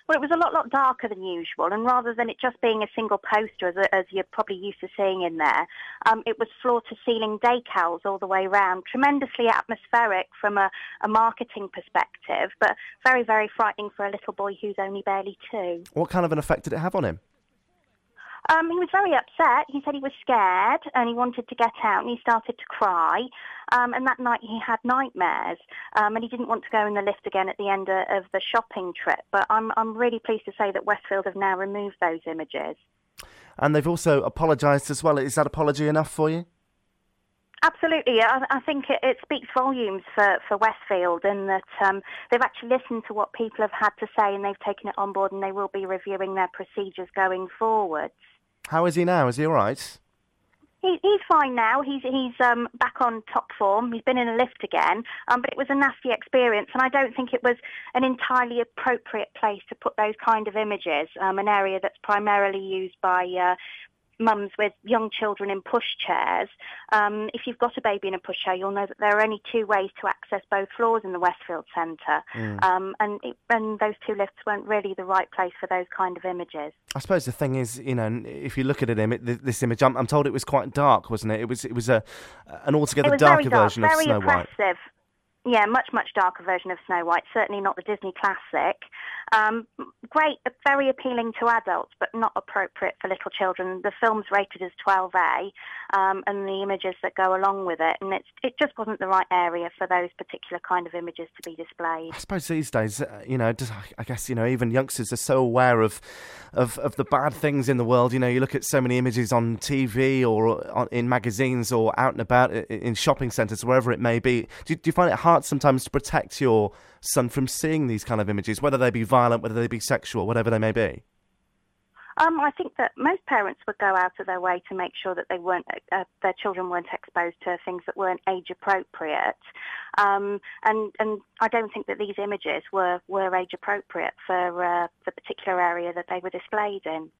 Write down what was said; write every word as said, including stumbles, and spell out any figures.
Well, it was a lot, lot darker than usual, and rather than it just being a single poster, as, as you're probably used to seeing in there, um, it was floor-to-ceiling decals all the way round, tremendously atmospheric from a, a marketing perspective, but very, very frightening for a little boy who's only barely two. What kind of an effect did it have on him? Um, he was very upset. He said he was scared and he wanted to get out, and he started to cry. Um, and that night he had nightmares, um, and he didn't want to go in the lift again at the end of, of the shopping trip. But I'm I'm really pleased to say that Westfield have now removed those images. And they've also apologised as well. Is that apology enough for you? Absolutely. I, I think it, it speaks volumes for, for Westfield, in that um, they've actually listened to what people have had to say, and they've taken it on board, and they will be reviewing their procedures going forwards. How is he now? Is he all right? He, he's fine now. He's he's um, back on top form. He's been in a lift again, um, but it was a nasty experience, and I don't think it was an entirely appropriate place to put those kind of images, um, an area that's primarily used by uh, mums with young children in pushchairs. Um, if you've got a baby in a pushchair, you'll know that there are only two ways to access both floors in the Westfield Centre, mm. um, and, it, and those two lifts weren't really the right place for those kind of images. I suppose the thing is, you know, if you look at it, this image, I'm, I'm told it was quite dark, wasn't it? It was it was a an altogether darker dark, version of Snow oppressive. White. Yeah, much, much darker version of Snow White, certainly not the Disney classic. Um, great, very appealing to adults, but not appropriate for little children. The film's rated as twelve A, um, and the images that go along with it, and it's, it just wasn't the right area for those particular kind of images to be displayed. I suppose these days, uh, you know, I guess, you know, even youngsters are so aware of, of, of the bad things in the world. You know, you look at so many images on T V or on, in magazines or out and about in shopping centres, wherever it may be. Do, do you find it hard sometimes to protect your son from seeing these kind of images, whether they be violent, whether they be sexual, whatever they may be? Um, I think that most parents would go out of their way to make sure that they weren't, uh, their children weren't exposed to things that weren't age appropriate, um, and and I don't think that these images were, were age appropriate for uh, the particular area that they were displayed in.